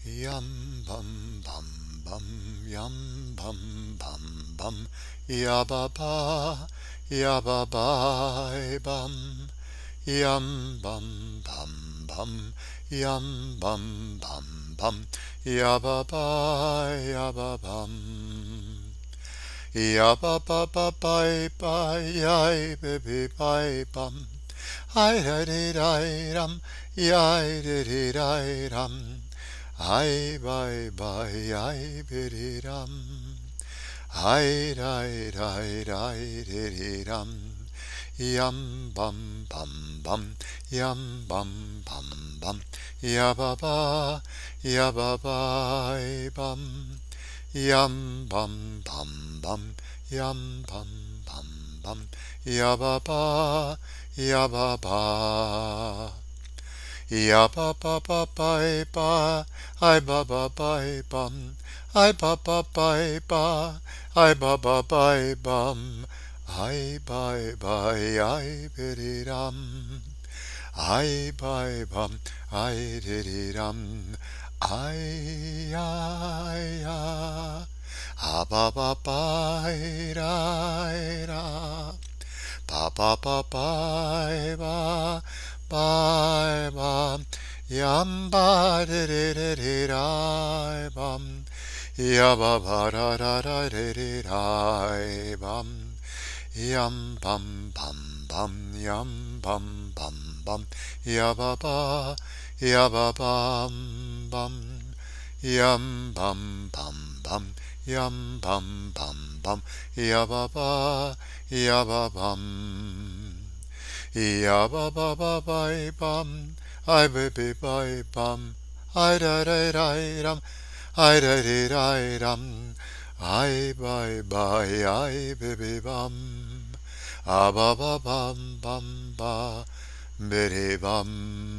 Yum bum bum bum yum bum bum bum ya ba ba bum yum bum bum bum yum bum bum bum ya ba bum ba yai baby bye bum I da di di dum yai di di di dum I bye bye I biddy dum I di di di diddy dum Yum bum bum bum yum bum bum bum ya ba bum Yum bum bum bum yum bum bum bum ya ba Ya ba ba ba ba ba, I ba ba ba bum, I ba ba ba ba, I ba ba ba bum, I bye bye I biddy dum, I bye bum, I diddy dum, I ah ba ba ba da da. Ba ba ba ba ba ba ba yam ba di di di di di bum ya ba ba da da da di di di bum yam bum bum bum yam bum bum bum ya ba bum bum yum bum bum bum yum bum bum bum ya ba bum ya ba ba ba ba bum I ba ba ba bum I da da da dum I da da da dum I bye bye I ba ba bum ah ba ba bum bum ba biddy bum